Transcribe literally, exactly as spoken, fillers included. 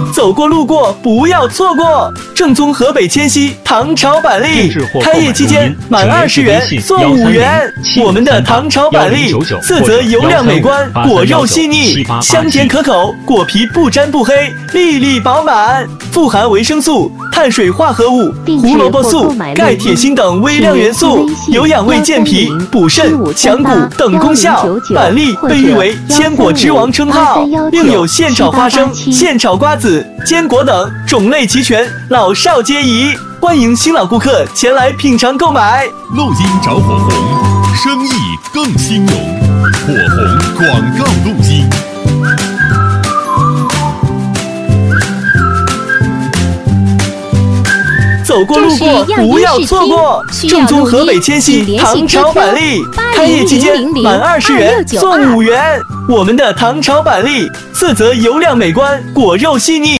走过路过不要错过。正宗河北千禧糖炒板栗，开业期间满二十元送五元。我们的糖炒板栗，色泽油亮美观，果肉细腻，香甜可口，果皮不粘不黑，粒粒饱满，富含维生素、碳水化合物、胡萝卜素、钙、铁、锌等微量元素，有养胃健脾、补肾、强骨等功效。板栗被誉为坚果之王称号，另有现炒花生、现炒瓜子、坚果等，种类齐全，老少皆宜。欢迎新老顾客前来品尝购买。 录音找火红，生意更兴隆。火红广告录音。 走过路过不要错过，正宗河北千禧糖炒板栗，开业期间满二十元送五元。我们的糖炒板栗，色泽油亮美观，果肉细腻。